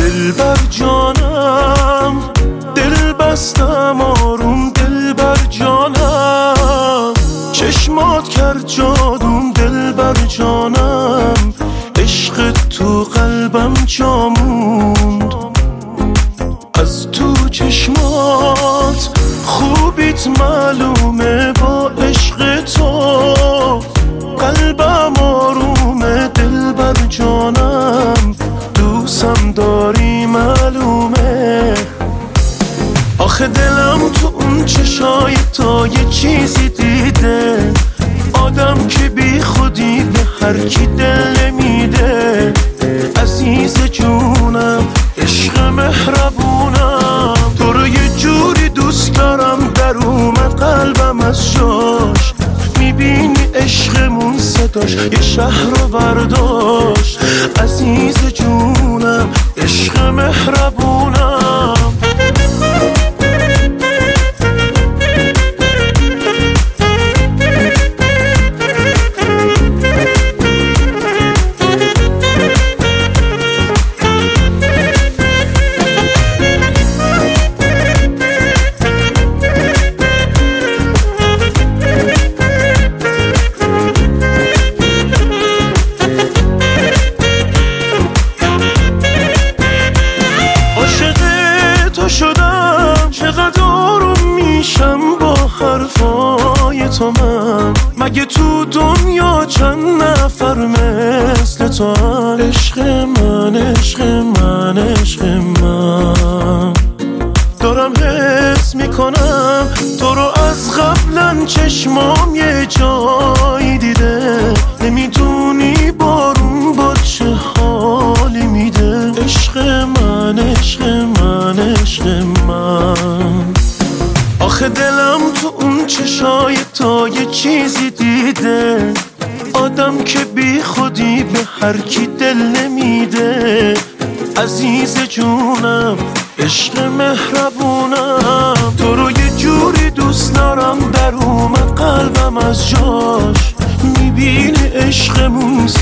دلبر جانم، دل بستم آروم دلبر جانم، چشمات کرد جادوم دلبر جانم، عشق تو قلبم جا موند، از تو چشمات خوبیت معلومه، با عشق تو قلبم آرومه دلبر جانم، دوستم داری معلومه. آخه دلم تو اون چشای تا یه چیزی دیده، آدم که بی خودی به هر کی دل نمیده، عزیز جونم عشق مهربونم، تو رو یه جوری دوست دارم در اومد قلبم از جاش، میبینی عشقمون صداش یه شهر رو برداشت، عزیز جونم عشق مهربونم. شدم چقدر آروم میشم با حرفای تو، من مگه تو دنیا چند نفر مثل تو هن؟ عشق من عشق من عشق من، دارم حس میکنم تو رو از قبلا، چشمام یه جایی دیده، نمیدونی بارون با چه حالی میده، عشق من عشق من عشق من. آخه دلم تو اون چشای تا یه چیزی دیده، آدم که بی خودی به هر کی دل نمیده، عزیز جونم عشق مهربونم، تو رو یه جوری دوست دارم در اومد قلبم از جاش، میبینی عشقمون